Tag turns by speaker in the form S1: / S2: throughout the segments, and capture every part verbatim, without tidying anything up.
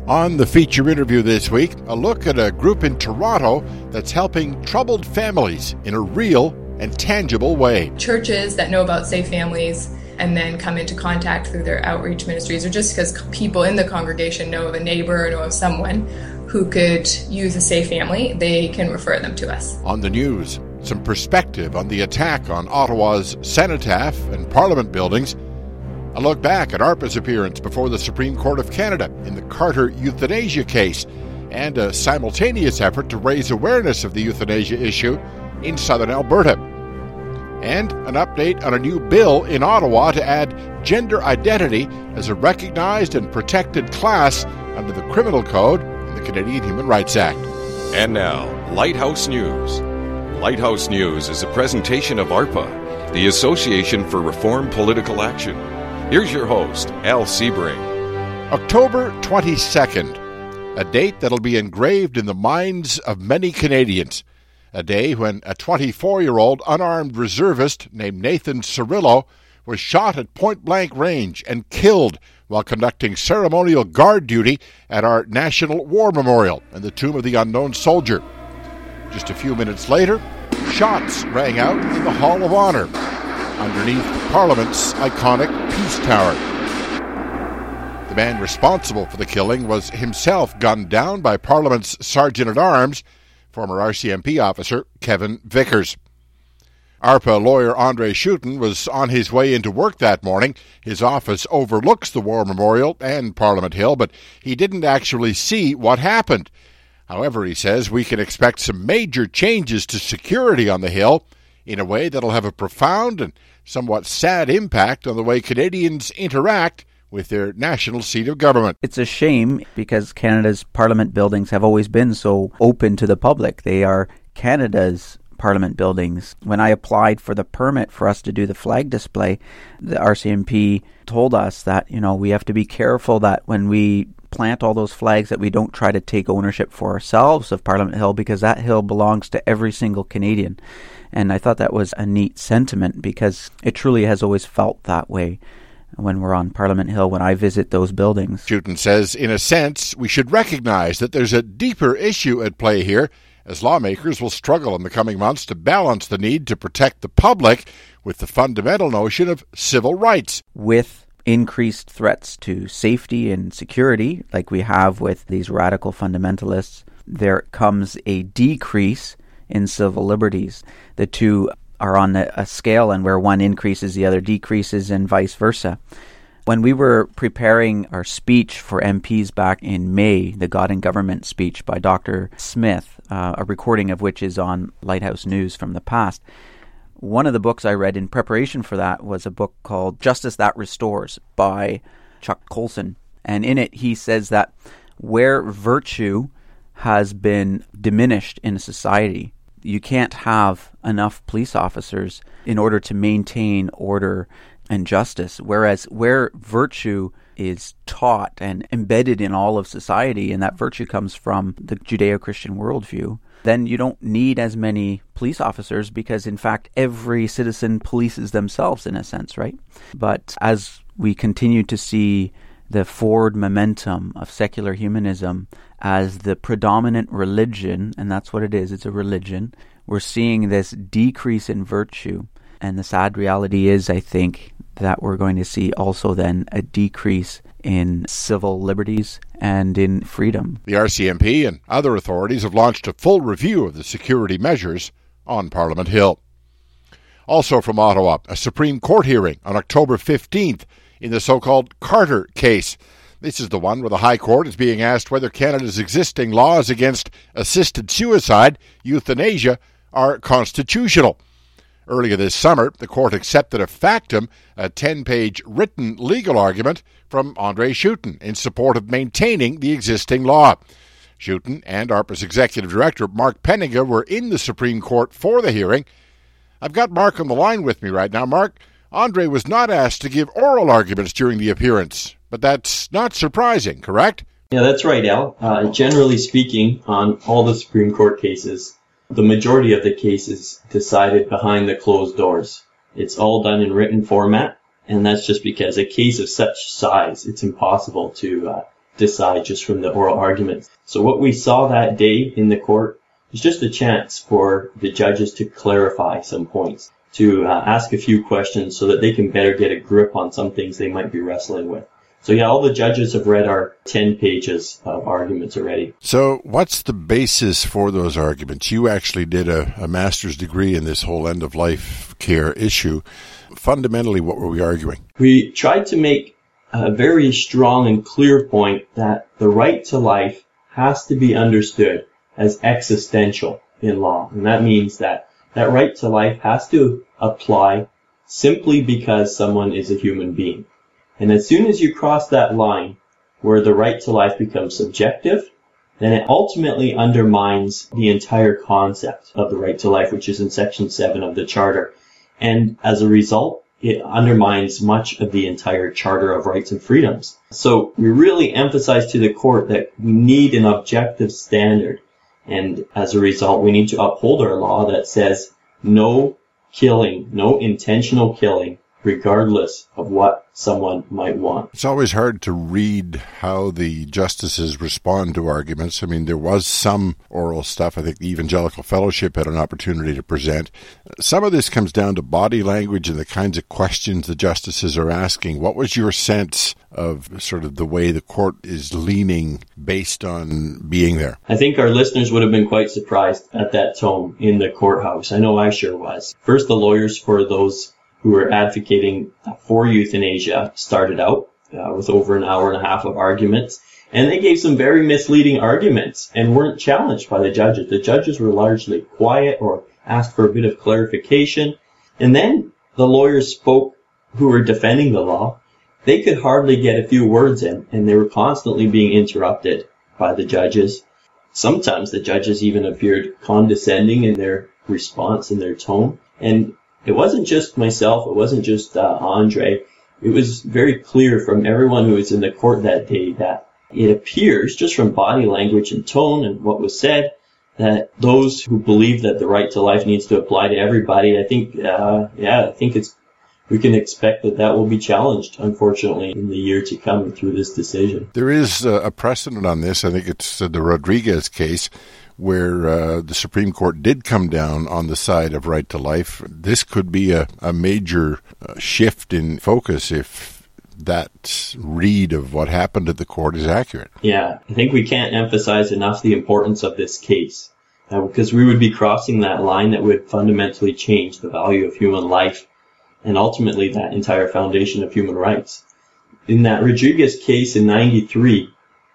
S1: On the feature interview this week, a look at a group in Toronto that's helping troubled families in a real and tangible way.
S2: Churches that know about Safe Families and then come into contact through their outreach ministries, or just because people in the congregation know of a neighbor or know of someone who could use a Safe Family, they can refer them to us.
S1: On the news, some perspective on the attack on Ottawa's Cenotaph and Parliament buildings. A look back at ARPA's appearance before the Supreme Court of Canada in the Carter euthanasia case, and a simultaneous effort to raise awareness of the euthanasia issue in southern Alberta. And an update on a new bill in Ottawa to add gender identity as a recognized and protected class under the Criminal Code and the Canadian Human Rights Act.
S3: And now, Lighthouse News. Lighthouse News is a presentation of ARPA, the Association for Reform Political Action. Here's your host, Al Sebring.
S1: October twenty-second, a date that'll be engraved in the minds of many Canadians. A day when a twenty-four-year-old unarmed reservist named Nathan Cirillo was shot at point-blank range and killed while conducting ceremonial guard duty at our National War Memorial and the Tomb of the Unknown Soldier. Just a few minutes later, shots rang out in the Hall of Honour, underneath Parliament's iconic Peace Tower. The man responsible for the killing was himself gunned down by Parliament's Sergeant-at-Arms, former R C M P officer Kevin Vickers. ARPA lawyer Andre Schouten was on his way into work that morning. His office overlooks the War Memorial and Parliament Hill, but he didn't actually see what happened. However, he says we can expect some major changes to security on the Hill in a way that'll have a profound and somewhat sad impact on the way Canadians interact with their national seat of government.
S4: It's a shame because Canada's Parliament buildings have always been so open to the public. They are Canada's Parliament buildings. When I applied for the permit for us to do the flag display, the R C M P told us that, you know, we have to be careful that when we plant all those flags that we don't try to take ownership for ourselves of Parliament Hill, because that hill belongs to every single Canadian. And I thought that was a neat sentiment because it truly has always felt that way when we're on Parliament Hill, when I visit those buildings.
S1: Schouten says, in a sense, we should recognize that there's a deeper issue at play here, as lawmakers will struggle in the coming months to balance the need to protect the public with the fundamental notion of civil rights.
S4: With increased threats to safety and security, like we have with these radical fundamentalists, there comes a decrease in civil liberties. The two are on a scale, and where one increases, the other decreases, and vice versa. When we were preparing our speech for M Ps back in May, the God and Government speech by Doctor Smith, uh, a recording of which is on Lighthouse News from the past, one of the books I read in preparation for that was a book called Justice That Restores by Chuck Colson. And in it, he says that where virtue has been diminished in a society, you can't have enough police officers in order to maintain order and justice. Whereas where virtue is taught and embedded in all of society, and that virtue comes from the Judeo-Christian worldview, then you don't need as many police officers because, in fact, every citizen polices themselves in a sense, right? But as we continue to see the forward momentum of secular humanism as the predominant religion, and that's what it is, it's a religion, we're seeing this decrease in virtue. And the sad reality is, I think, that we're going to see also then a decrease in civil liberties and in freedom.
S1: The R C M P and other authorities have launched a full review of the security measures on Parliament Hill. Also from Ottawa, a Supreme Court hearing on October fifteenth in the so-called Carter case. This is the one where the High Court is being asked whether Canada's existing laws against assisted suicide, euthanasia, are constitutional. Earlier this summer, the court accepted a factum, a ten-page written legal argument from Andre Schouten in support of maintaining the existing law. Schouten and ARPA's executive director, Mark Penninga, were in the Supreme Court for the hearing. I've got Mark on the line with me right now. Mark, Andre was not asked to give oral arguments during the appearance, but that's not surprising, correct?
S5: Yeah, that's right, Al. Uh, generally speaking, on all the Supreme Court cases, the majority of the cases decided behind the closed doors. It's all done in written format, and that's just because a case of such size, it's impossible to uh, decide just from the oral arguments. So what we saw that day in the court was just a chance for the judges to clarify some points, to uh, ask a few questions so that they can better get a grip on some things they might be wrestling with. So yeah, all the judges have read our ten pages of arguments already.
S1: So what's the basis for those arguments? You actually did a, a master's degree in this whole end-of-life care issue. Fundamentally, what were we arguing?
S5: We tried to make a very strong and clear point that the right to life has to be understood as existential in law. And that means that that right to life has to apply simply because someone is a human being. And as soon as you cross that line where the right to life becomes subjective, then it ultimately undermines the entire concept of the right to life, which is in Section seven of the Charter. And as a result, it undermines much of the entire Charter of Rights and Freedoms. So we really emphasize to the court that we need an objective standard. And as a result, we need to uphold our law that says no killing, no intentional killing, regardless of what someone might want.
S1: It's always hard to read how the justices respond to arguments. I mean, there was some oral stuff. I think the Evangelical Fellowship had an opportunity to present. Some of this comes down to body language and the kinds of questions the justices are asking. What was your sense of sort of the way the court is leaning based on being there?
S5: I think our listeners would have been quite surprised at that tone in the courthouse. I know I sure was. First, the lawyers for those who were advocating for euthanasia started out uh, with over an hour and a half of arguments, and they gave some very misleading arguments and weren't challenged by the judges. The judges were largely quiet or asked for a bit of clarification. And then the lawyers spoke who were defending the law. They could hardly get a few words in, and they were constantly being interrupted by the judges. Sometimes the judges even appeared condescending in their response and their tone. And it wasn't just myself, it wasn't just uh, Andre. It was very clear from everyone who was in the court that day that it appears, just from body language and tone and what was said, that those who believe that the right to life needs to apply to everybody, I think, uh, yeah, I think it's, we can expect that that will be challenged, unfortunately, in the year to come through this decision.
S1: There is uh, a precedent on this. I think it's uh, the Rodriguez case, where uh, the Supreme Court did come down on the side of right to life. This could be a, a major uh, shift in focus if that read of what happened at the court is accurate.
S5: Yeah, I think we can't emphasize enough the importance of this case, uh, because we would be crossing that line that would fundamentally change the value of human life and ultimately that entire foundation of human rights. In that Rodriguez case in ninety-three,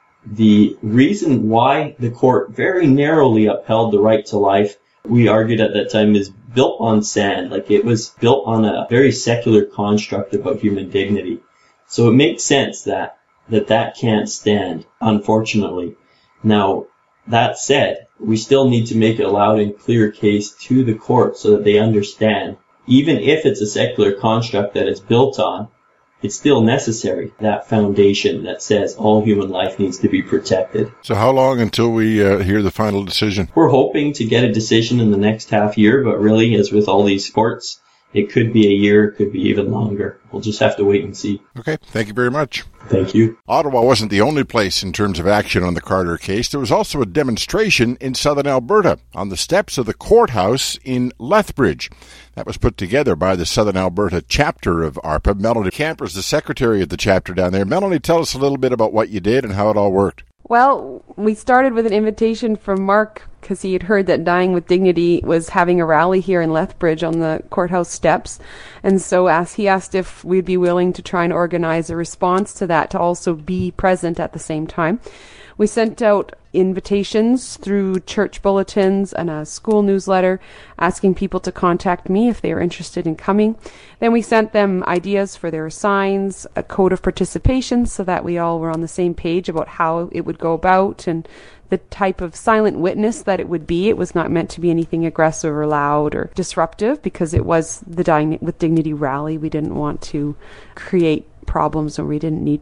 S5: the reason why the court very narrowly upheld the right to life, we argued at that time, is built on sand. Like, it was built on a very secular construct about human dignity. So it makes sense that that, that can't stand, unfortunately. Now, that said, we still need to make a loud and clear case to the court so that they understand, even if it's a secular construct that it's built on, it's still necessary, that foundation that says all human life needs to be protected.
S1: So how long until we uh, hear the final decision?
S5: We're hoping to get a decision in the next half year, but really, as with all these courts, it could be a year, it could be even longer. We'll just have to wait and see.
S1: Okay, thank you very much.
S5: Thank you.
S1: Ottawa wasn't the only place in terms of action on the Carter case. There was also a demonstration in southern Alberta on the steps of the courthouse in Lethbridge. That was put together by the Southern Alberta chapter of ARPA. Melanie Camper is the secretary of the chapter down there. Melanie, tell us a little bit about what you did and how it all worked.
S6: Well, we started with an invitation from Mark because he had heard that Dying with Dignity was having a rally here in Lethbridge on the courthouse steps. And so as he asked if we'd be willing to try and organize a response to that to also be present at the same time. We sent out invitations through church bulletins and a school newsletter asking people to contact me if they were interested in coming. Then we sent them ideas for their signs, a code of participation so that we all were on the same page about how it would go about and the type of silent witness that it would be. It was not meant to be anything aggressive or loud or disruptive because it was the Dying with Dignity rally. We didn't want to create problems where we didn't need to.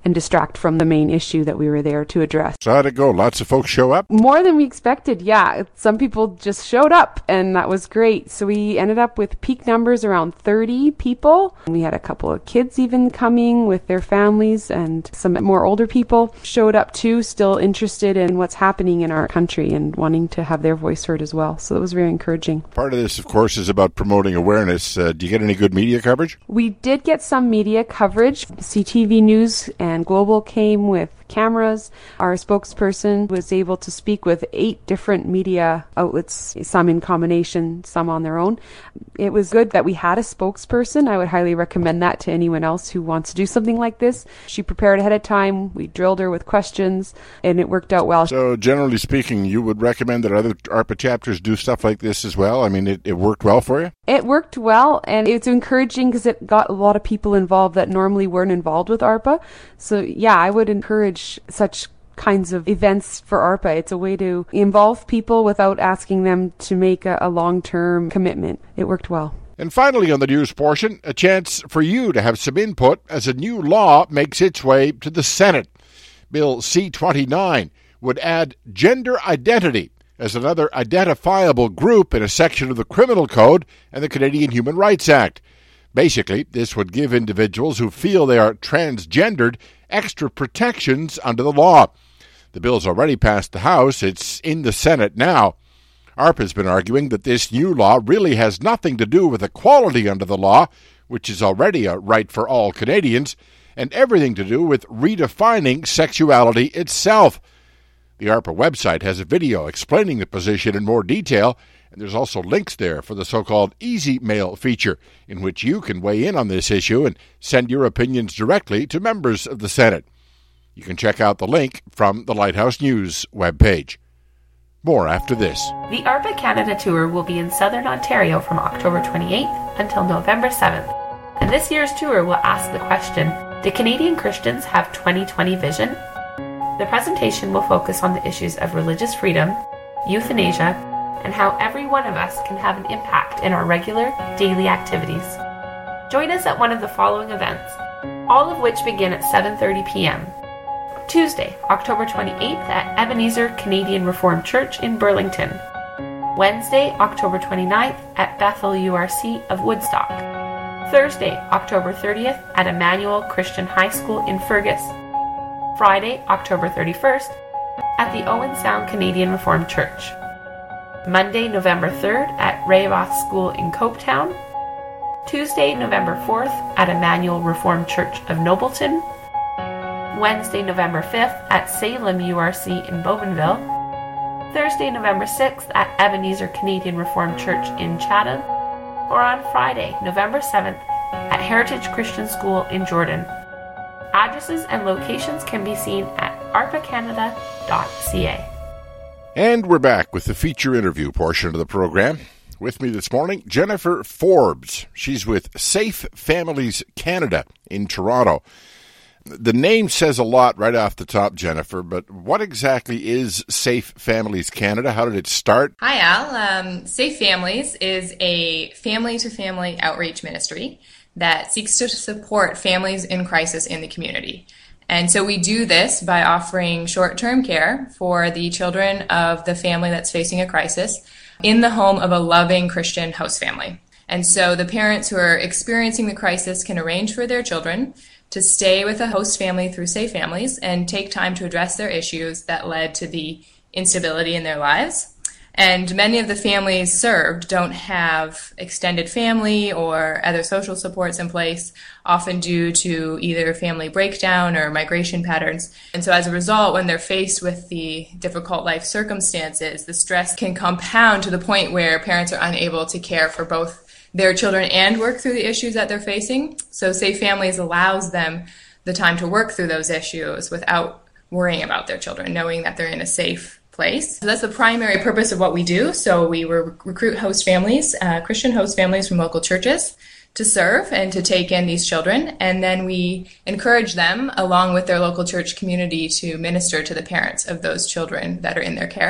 S6: and distract from the main issue that we were there to address.
S1: So how'd it go? Lots of folks show up?
S6: More than we expected, yeah. Some people just showed up, and that was great. So we ended up with peak numbers around thirty people. We had a couple of kids even coming with their families, and some more older people showed up too, still interested in what's happening in our country and wanting to have their voice heard as well. So that was very encouraging.
S1: Part of this, of course, is about promoting awareness. Uh, do you get any good media coverage?
S6: We did get some media coverage. C T V News and Global came with cameras. Our spokesperson was able to speak with eight different media outlets, some in combination, some on their own. It was good that we had a spokesperson. I would highly recommend that to anyone else who wants to do something like this. She prepared ahead of time. We drilled her with questions, and it worked out well.
S1: So generally speaking, you would recommend that other ARPA chapters do stuff like this as well? I mean, it, it worked well for you?
S6: It worked well, and it's encouraging because it got a lot of people involved that normally weren't involved with ARPA. So yeah, I would encourage such kinds of events for ARPA. It's a way to involve people without asking them to make a, a long-term commitment. It worked well.
S1: And finally, on the news portion, a chance for you to have some input as a new law makes its way to the Senate. Bill C twenty-nine would add gender identity as another identifiable group in a section of the Criminal Code and the Canadian Human Rights Act. Basically, this would give individuals who feel they are transgendered extra protections under the law. The bill's already passed the House. It's in the Senate now. ARPA has been arguing that this new law really has nothing to do with equality under the law, which is already a right for all Canadians, and everything to do with redefining sexuality itself. The ARPA website has a video explaining the position in more detail, and there's also links there for the so-called Easy Mail feature, in which you can weigh in on this issue and send your opinions directly to members of the Senate. You can check out the link from the Lighthouse News webpage. More after this.
S7: The ARPA Canada Tour will be in Southern Ontario from October twenty-eighth until November seventh. And this year's tour will ask the question, do Canadian Christians have twenty twenty vision? The presentation will focus on the issues of religious freedom, euthanasia, and how every one of us can have an impact in our regular, daily activities. Join us at one of the following events, all of which begin at seven thirty p.m. Tuesday, October twenty-eighth at Ebenezer Canadian Reformed Church in Burlington. Wednesday, October twenty-ninth at Bethel U R C of Woodstock. Thursday, October thirtieth at Emmanuel Christian High School in Fergus. Friday, October thirty-first at the Owen Sound Canadian Reformed Church. Monday, November third at Rayovath School in Copetown. Tuesday, November fourth at Emmanuel Reformed Church of Nobleton. Wednesday, November fifth at Salem U R C in Bougainville. Thursday, November sixth at Ebenezer Canadian Reformed Church in Chatham. Or on Friday, November seventh at Heritage Christian School in Jordan. Addresses and locations can be seen at arpa canada dot c a.
S1: And we're back with the feature interview portion of the program. With me this morning, Jennifer Forbes. She's with Safe Families Canada in Toronto. The name says a lot right off the top, Jennifer, but what exactly is Safe Families Canada? How did it start?
S2: Hi, Al. Um, Safe Families is a family-to-family outreach ministry that seeks to support families in crisis in the community. And so we do this by offering short-term care for the children of the family that's facing a crisis in the home of a loving Christian host family. And so the parents who are experiencing the crisis can arrange for their children to stay with a host family through Safe Families and take time to address their issues that led to the instability in their lives. And many of the families served don't have extended family or other social supports in place, often due to either family breakdown or migration patterns. And so as a result, when they're faced with the difficult life circumstances, the stress can compound to the point where parents are unable to care for both their children and work through the issues that they're facing. So Safe Families allows them the time to work through those issues without worrying about their children, knowing that they're in a safe place. So that's the primary purpose of what we do. So we re- recruit host families, uh, Christian host families from local churches to serve and to take in these children. And then we encourage them, along with their local church community, to minister to the parents of those children that are in their care.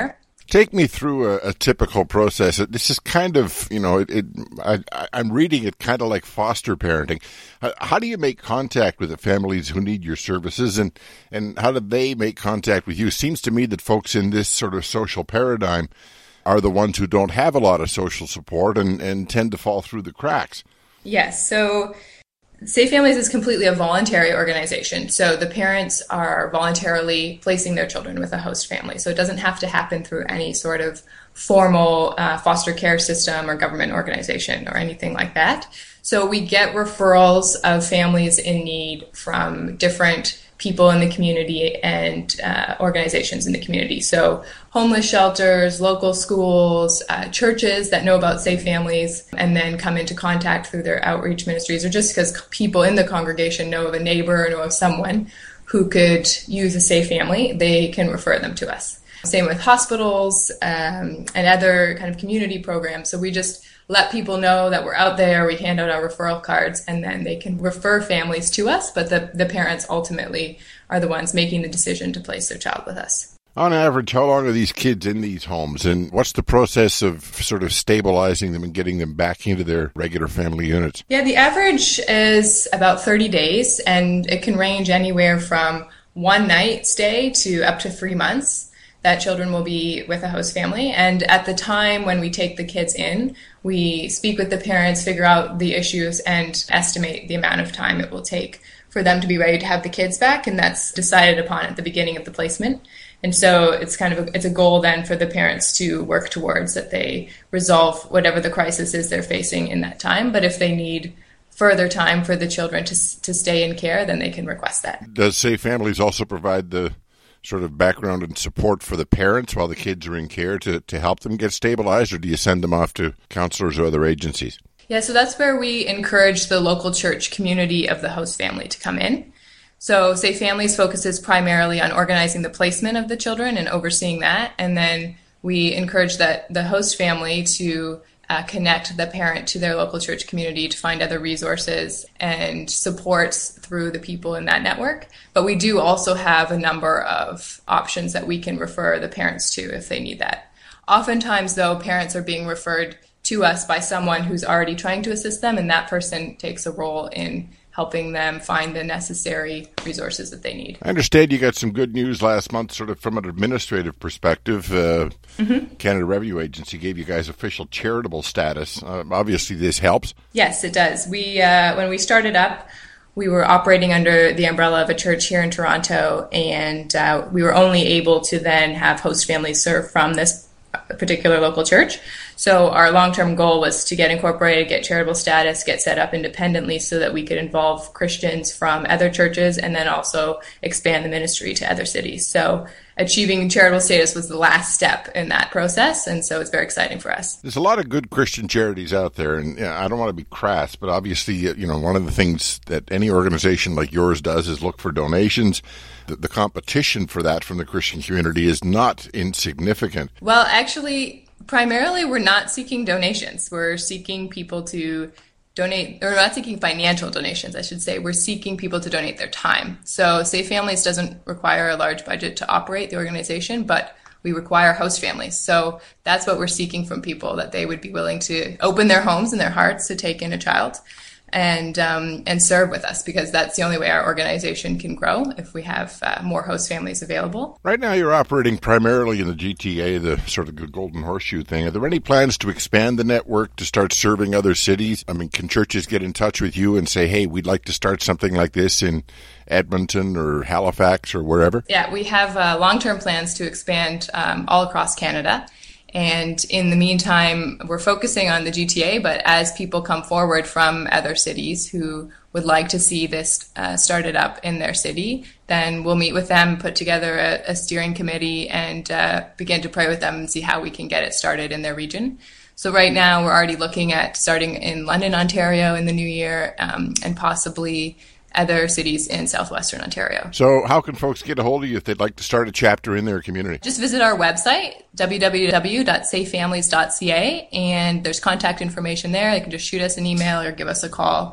S1: Take me through a, a typical process. This is kind of, you know, it, it, I, I'm reading it kind of like foster parenting. How, how do you make contact with the families who need your services, and, and how do they make contact with you? Seems to me that folks in this sort of social paradigm are the ones who don't have a lot of social support and, and tend to fall through the cracks.
S2: Yes. So Safe Families is completely a voluntary organization. So the parents are voluntarily placing their children with a host family. So it doesn't have to happen through any sort of formal uh, foster care system or government organization or anything like that. So we get referrals of families in need from different people in the community and uh, organizations in the community. So homeless shelters, local schools, uh, churches that know about Safe Families and then come into contact through their outreach ministries, or just because people in the congregation know of a neighbor or know of someone who could use a Safe Family, they can refer them to us. Same with hospitals um, and other kind of community programs. So we just let people know that we're out there, we hand out our referral cards, and then they can refer families to us, but the, the parents ultimately are the ones making the decision to place their child with us.
S1: On average, how long are these kids in these homes, and what's the process of sort of stabilizing them and getting them back into their regular family units?
S2: Yeah, the average is about thirty days, and it can range anywhere from one night stay to up to three months. That children will be with a host family. And at the time when we take the kids in, we speak with the parents, figure out the issues, and estimate the amount of time it will take for them to be ready to have the kids back. And that's decided upon at the beginning of the placement. And so it's kind of a, it's a goal then for the parents to work towards, that they resolve whatever the crisis is they're facing in that time. But if they need further time for the children to to stay in care, then they can request that.
S1: Does Safe Families also provide the sort of background and support for the parents while the kids are in care to, to help them get stabilized, or do you send them off to counselors or other agencies?
S2: Yeah, so that's where we encourage the local church community of the host family to come in. So Safe Families focuses primarily on organizing the placement of the children and overseeing that, and then we encourage that the host family to Uh, connect the parent to their local church community to find other resources and supports through the people in that network. But we do also have a number of options that we can refer the parents to if they need that. Oftentimes, though, parents are being referred to us by someone who's already trying to assist them, and that person takes a role in helping them find the necessary resources that they need.
S1: I understand you got some good news last month, sort of from an administrative perspective. Uh, mm-hmm. Canada Revenue Agency gave you guys official charitable status. Uh, obviously, this helps.
S2: Yes, it does. We uh, when we started up, we were operating under the umbrella of a church here in Toronto, and uh, we were only able to then have host families serve from this particular local church. So our long-term goal was to get incorporated, get charitable status, get set up independently so that we could involve Christians from other churches and then also expand the ministry to other cities. So achieving charitable status was the last step in that process, and so it's very exciting for us.
S1: There's a lot of good Christian charities out there, and you know, I don't want to be crass, but obviously, you know, one of the things that any organization like yours does is look for donations. The, the competition for that from the Christian community is not insignificant.
S2: Well, actually, primarily, we're not seeking donations. We're seeking people to donate, or not seeking financial donations, I should say. We're seeking people to donate their time. So Safe Families doesn't require a large budget to operate the organization, but we require host families. So that's what we're seeking from people, that they would be willing to open their homes and their hearts to take in a child and um, and serve with us, because that's the only way our organization can grow, if we have uh, more host families available.
S1: Right now you're operating primarily in the G T A, the sort of golden horseshoe thing. Are there any plans to expand the network, to start serving other cities? I mean, can churches get in touch with you and say, hey, we'd like to start something like this in Edmonton or Halifax or wherever?
S2: Yeah, we have uh, long-term plans to expand um, all across Canada. And in the meantime, we're focusing on the G T A, but as people come forward from other cities who would like to see this uh, started up in their city, then we'll meet with them, put together a, a steering committee, and uh, begin to pray with them and see how we can get it started in their region. So right now, we're already looking at starting in London, Ontario in the new year, um, and possibly other cities in southwestern Ontario.
S1: So how can folks get a hold of you if they'd like to start a chapter in their community?
S2: Just visit our website, w w w dot safe families dot c a, and there's contact information there. They can just shoot us an email or give us a call,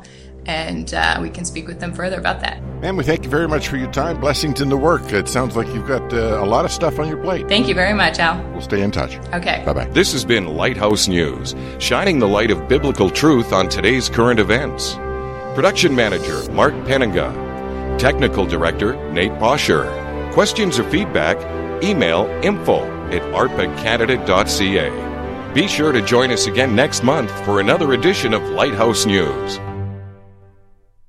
S2: and uh, we can speak with them further about that.
S1: And we thank you very much for your time. Blessings in the work. It sounds like you've got uh, a lot of stuff on your plate.
S2: Thank you very much, Al.
S1: We'll stay in touch.
S2: Okay.
S1: Bye-bye.
S3: This has been Lighthouse News, shining the light of biblical truth on today's current events. Production Manager, Mark Penninga. Technical Director, Nate Bosher. Questions or feedback, email info at arpacanada dot c a. Be sure to join us again next month for another edition of Lighthouse News.